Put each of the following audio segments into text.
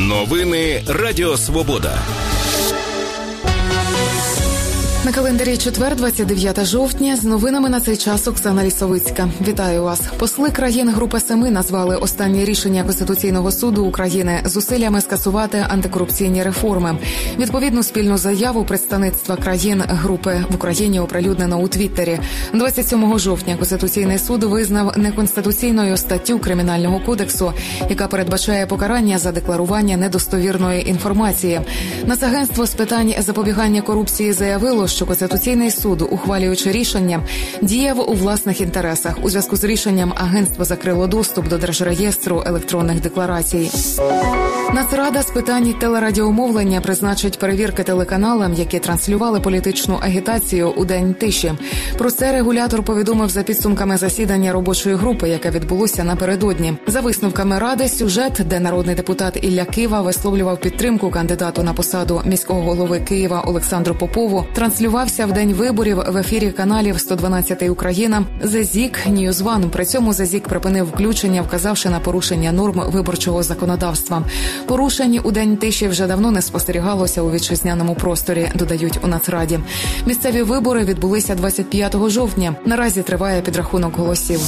Новини Радіо Свобода. На календарі четвер, 29 жовтня. З новинами на цей час Оксана Лісовицька. Вітаю вас. Посли країн Групи Семи назвали останнє рішення Конституційного суду України зусиллями скасувати антикорупційні реформи. Відповідну спільну заяву представництва країн Групи в Україні оприлюднено у Твіттері. 27 жовтня Конституційний суд визнав неконституційною статтю Кримінального кодексу, яка передбачає покарання за декларування недостовірної інформації. Нацагентство з питань запобігання корупції заявило, що Конституційний суд, ухвалюючи рішення, діяв у власних інтересах. У зв'язку з рішенням агентство закрило доступ до Держреєстру електронних декларацій. Нацрада з питань телерадіомовлення призначить перевірки телеканалам, які транслювали політичну агітацію у День тиші. Про це регулятор повідомив за підсумками засідання робочої групи, яке відбулося напередодні. За висновками Ради, сюжет, де народний депутат Ілля Кива висловлював підтримку кандидату на посаду міського голови Києва Олександру Попову, транслювався в день виборів в ефірі каналів 112 Україна, The Zik, News One. При цьому The Zik припинив включення, вказавши на порушення норм виборчого законодавства. Порушень у День тиші вже давно не спостерігалося у вітчизняному просторі, додають у Нацраді. Місцеві вибори відбулися 25 жовтня. Наразі триває підрахунок голосів.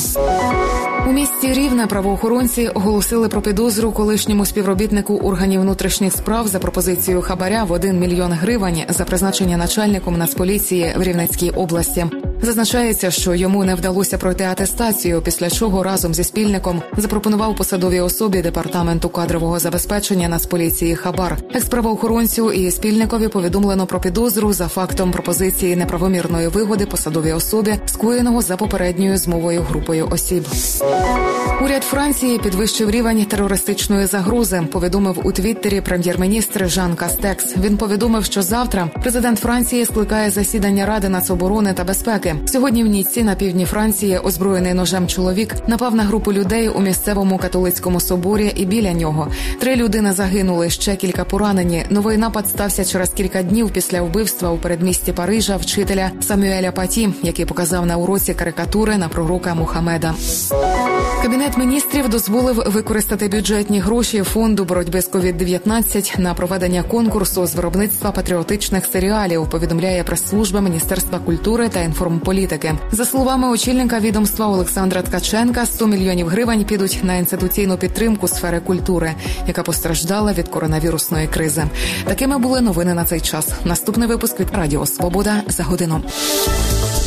У місті Рівне правоохоронці оголосили про підозру колишньому співробітнику органів внутрішніх справ за пропозицією хабаря в 1 мільйон гривень за призначення начальником Нацполіції в Рівненській області. Зазначається, що йому не вдалося пройти атестацію, після чого разом зі спільником запропонував посадовій особі Департаменту кадрового забезпечення Нацполіції хабар. Експравоохоронцю і спільникові повідомлено про підозру за фактом пропозиції неправомірної вигоди посадовій особі, скоєного за попередньою змовою групою осіб. Уряд Франції підвищив рівень терористичної загрози, повідомив у Твіттері прем'єр-міністр Жан Кастекс. Він повідомив, що завтра президент Франції скликає засідання Ради нацоборони та безпеки. Сьогодні в Ніцці на півдні Франції озброєний ножем чоловік напав на групу людей у місцевому католицькому соборі і біля нього. 3 людини загинули, ще кілька поранені. Новий напад стався через кілька днів після вбивства у передмісті Парижа вчителя Самюеля Паті, який показав на уроці карикатури на пророка Мухаммеда. Кабінет міністрів дозволив використати бюджетні гроші фонду боротьби з COVID-19 на проведення конкурсу з виробництва патріотичних серіалів, повідомляє прес-служба Міністерства культури та інформполітики. За словами очільника відомства Олександра Ткаченка, 100 мільйонів гривень підуть на інституційну підтримку сфери культури, яка постраждала від коронавірусної кризи. Такими були новини на цей час. Наступний випуск від Радіо Свобода за годину.